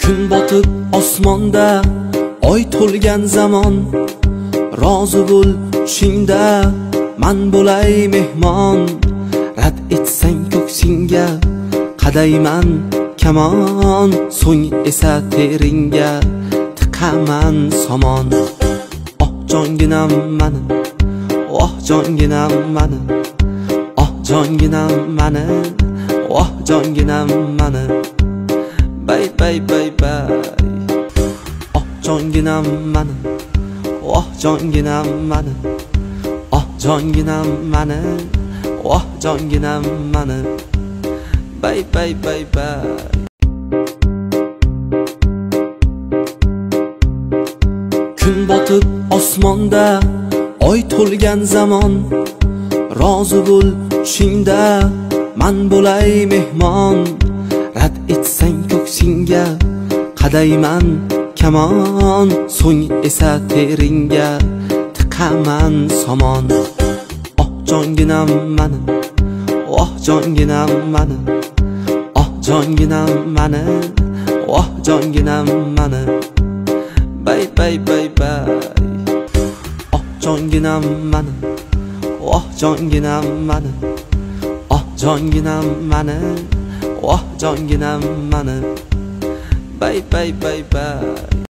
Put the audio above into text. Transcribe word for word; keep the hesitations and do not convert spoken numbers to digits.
Kun botib osmonda oy to'lgan zamon, rozi bo'l tushingda man bo'lay mehmon. Rad etsang ko'ksingga qadayman kamon, so'ng esa teringga tiqaman somon. Oh jonginam mani, oh jonginam mani, oh jonginam mani, oh jonginam mani. Bay bay bay bay. Oh jonginam mani, oh jonginam mani, oh jonginam mani, oh jonginam mani. Bay bay bay bay. Kun botib osmonda oy to'lgan zamon, rozi bo'l tushingda man bo'lay mehmon. Rad etsang ko'ksingga qadayman kamon, so'ng esa teringga tiqaman somon. Oh jonginam mani, oh jonginam mani, oh jonginam mani, oh jonginam mani. Bay bay bay bay. Oh jonginam mani, oh jonginam mani, oh jonginam mani, oh jonginam mani. Bay bay bay bay.